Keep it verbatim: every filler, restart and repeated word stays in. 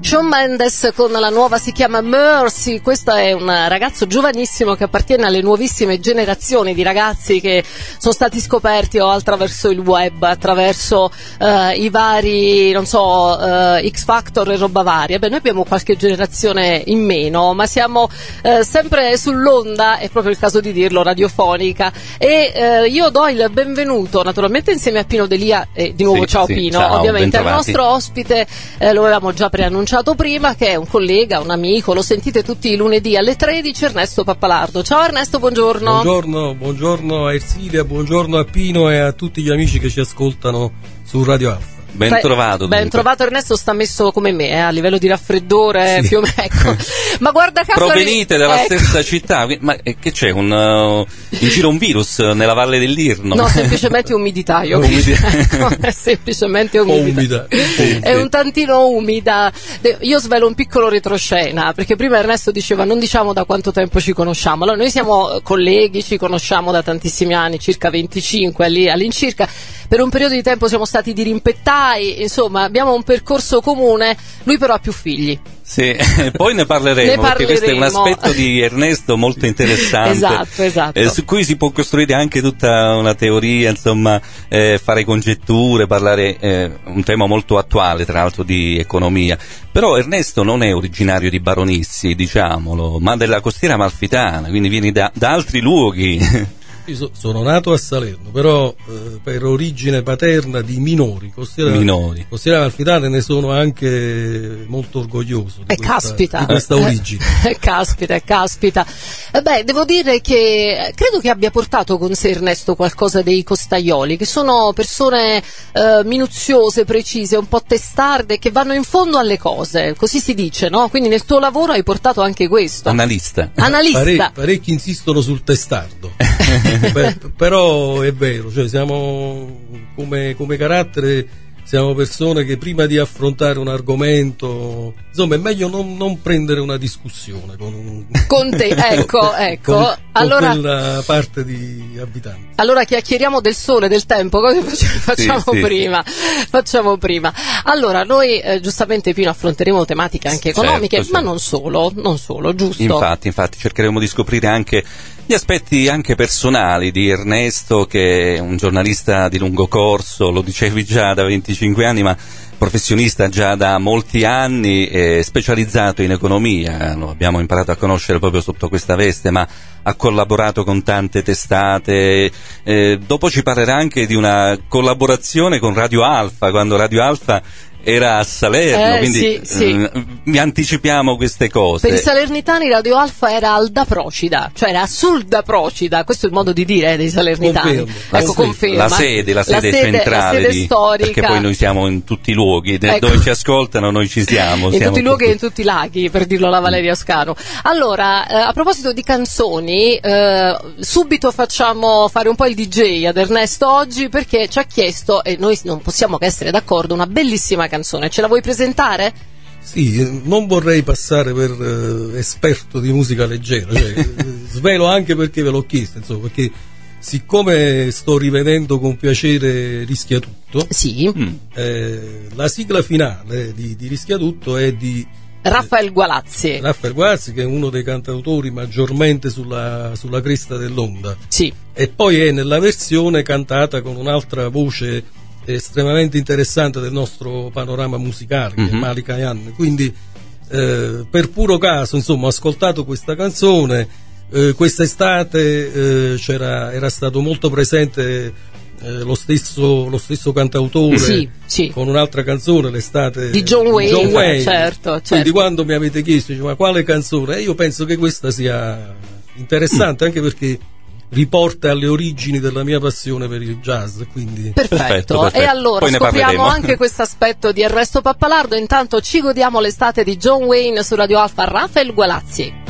Shawn Mendes con la nuova, si chiama Mercy. Questo è un ragazzo giovanissimo che appartiene alle nuovissime generazioni di ragazzi che sono stati scoperti o attraverso il web, attraverso uh, i vari, non so, uh, X Factor e roba varia. Beh, noi abbiamo qualche generazione in meno, ma siamo uh, sempre sull'onda, è proprio il caso di dirlo, radiofonica. E uh, io do il benvenuto naturalmente insieme a Pino D'Elia, e di nuovo sì, ciao sì, Pino, ciao, ovviamente al bentrovati. nostro ospite, eh, lo avevamo già preannunciato prima, che è un collega, un amico, lo sentite tutti i lunedì alle tredici, Ernesto Pappalardo. Ciao Ernesto, buongiorno. Buongiorno, buongiorno a Ersilia, buongiorno a Pino e a tutti gli amici che ci ascoltano su Radio Alfa. Ben trovato. Ben trovato Ernesto, sta messo come me, eh, a livello di raffreddore, sì. più o meno. Ecco. Ma guarda caso provenite dalla ecco. stessa città, ma eh, che c'è un uh, in giro un virus nella Valle dell'Irno? No, semplicemente umidità, io Umidità. ecco, è semplicemente umidità. umida. È un tantino umida. Io svelo un piccolo retroscena, perché prima Ernesto diceva non diciamo da quanto tempo ci conosciamo. Allora, noi siamo colleghi, ci conosciamo da tantissimi anni, circa venticinque lì all'incirca. Per un periodo di tempo siamo stati dirimpettai, insomma abbiamo un percorso comune, lui però ha più figli. Sì, poi ne parleremo, ne parleremo, perché questo è un aspetto di Ernesto molto interessante. Esatto, esatto. Eh, su cui si può costruire anche tutta una teoria, insomma, eh, fare congetture, parlare, eh, un tema molto attuale, tra l'altro, di economia. Però Ernesto non è originario di Baronissi, diciamolo, ma della costiera amalfitana, quindi vieni da, da altri luoghi. Io so, sono nato a Salerno, però eh, per origine paterna di Minori, costiera, Minori. costiera amalfitana, ne sono anche molto orgoglioso di, E questa, caspita. di questa origine. Eh, caspita, caspita. Eh beh, devo dire che credo che abbia portato con sé Ernesto qualcosa dei costaioli, che sono persone eh, minuziose, precise, un po' testarde, che vanno in fondo alle cose, così si dice, no? Quindi nel tuo lavoro hai portato anche questo. Analista. Analista. Pare, parecchi insistono sul testardo. Beh, però è vero, cioè siamo come, come carattere, siamo persone che prima di affrontare un argomento, insomma è meglio non, non prendere una discussione con, con te, ecco, ecco. con, allora, con quella parte di abitanti. Allora chiacchieriamo del sole, del tempo, cosa facciamo sì, prima? Sì. Facciamo prima. Allora, noi eh, giustamente Pino affronteremo tematiche anche economiche, certo, ma certo. non solo, non solo, giusto? Infatti, infatti cercheremo di scoprire anche gli aspetti anche personali di Ernesto, che è un giornalista di lungo corso, lo dicevi già da venticinque anni, ma professionista già da molti anni, eh, specializzato in economia, lo abbiamo imparato a conoscere proprio sotto questa veste, ma ha collaborato con tante testate, eh, dopo ci parlerà anche di una collaborazione con Radio Alfa, quando Radio Alfa era a Salerno, eh, quindi sì, sì. mh, vi anticipiamo queste cose. Per i salernitani Radio Alfa era al Da Procida, cioè era sul Da Procida, questo è il modo di dire eh, dei salernitani. Confermo. Ecco, conferma. La sede, la sede, la sede centrale, la sede di, storica. perché poi noi siamo in tutti i luoghi, Ecco. dove ci ascoltano noi ci siamo. In siamo tutti i luoghi e in tutti- tutti i laghi, per dirlo alla Valeria Scaro. Allora, eh, a proposito di canzoni, eh, subito facciamo fare un po' il D J ad Ernesto oggi, perché ci ha chiesto, e noi non possiamo che essere d'accordo, una bellissima canzone. Ce la vuoi presentare? Sì, eh, non vorrei passare per eh, esperto di musica leggera, cioè, eh, svelo anche perché ve l'ho chiesto, insomma, perché siccome sto rivedendo con piacere Rischia Tutto, Sì. Mm. eh, la sigla finale di, di Rischia Tutto è di Raffaele Gualazzi. Raffaele Guazzi, che è uno dei cantautori maggiormente sulla, sulla cresta dell'onda, Sì. e poi è nella versione cantata con un'altra voce estremamente interessante del nostro panorama musicale, Mm-hmm. che è Malika Ayane. Quindi eh, per puro caso, insomma, ho ascoltato questa canzone, eh, quest'estate eh, c'era, era stato molto presente eh, lo stesso lo stesso cantautore, Sì, sì. con un'altra canzone, l'estate Di John Wayne, John Wayne. certo, certo. Quindi quando mi avete chiesto, dice, ma quale canzone? E io penso che questa sia interessante, anche perché riporta alle origini della mia passione per il jazz, quindi Perfetto. Perfetto, perfetto. E allora Poi ne scopriamo parleremo. anche questo aspetto di Ernesto Pappalardo. Intanto ci godiamo l'estate di John Wayne su Radio Alfa. Raffaele Gualazzi.